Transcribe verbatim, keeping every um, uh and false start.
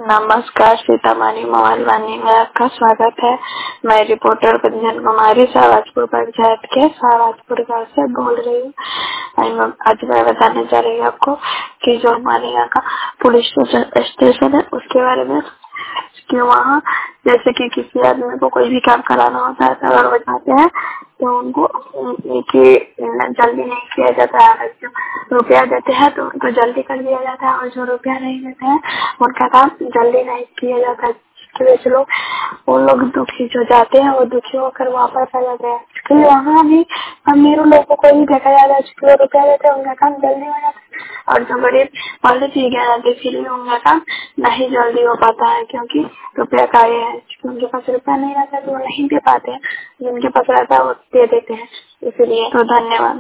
नमस्कार, सीतामढ़ी मोबाइल में आपका स्वागत है। मैं रिपोर्टर कुंजन कुमारी शाहबाजपुर पंचायत के शाहबाजपुर गाँव से बोल रही हूँ। आज मैं बताने जा रही हूँ आपको कि जो हमारे यहाँ का पुलिस स्टेशन है उसके बारे में, कि वहाँ जैसे कि किसी आदमी को कोई भी काम कराना होता है तो अगर वो जाते हैं तो उनको कि जल्दी नहीं किया जाता है। जो रुपया देते हैं तो उनको जल्दी कर दिया जाता है और जो रुपया नहीं देते हैं उनका काम जल्दी नहीं किया जाता है। जो लोग वो लोग दुखी जो जाते हैं वो दुखी होकर वापस आ जाते हैं। क्योंकि वहाँ भी अमीर लोगों को ही देखा जाता है, जो रुपया देते हैं उनका काम जल्दी हो जाता है और जो गरीब वाले चीज जाते फिर उनका काम नहीं जल्दी हो पाता है, क्योंकि रुपया का ये है कि उनके पास रुपया नहीं रहता तो वो नहीं दे पाते हैं, जिनके पास रहता है वो दे देते हैं। इसलिए तो धन्यवाद।